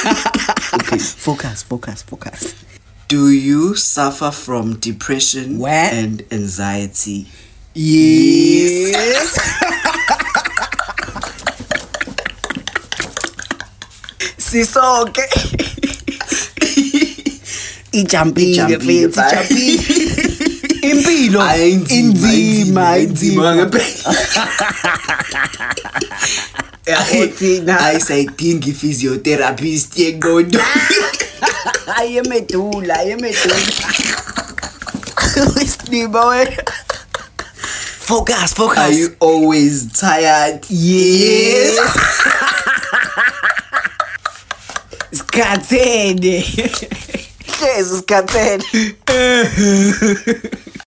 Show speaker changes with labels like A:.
A: Okay.
B: Focus.
A: Do you suffer from depression
B: Where?
A: and anxiety?
B: Yes. Sisonke. Ijampile mfethu, impilo inzima
A: ayisayidingi i-physiotherapist yengqondo.
B: ayemedula isinima wena. Focus.
A: Are you always tired?
B: Yes. Skathene. Hlezi skathene.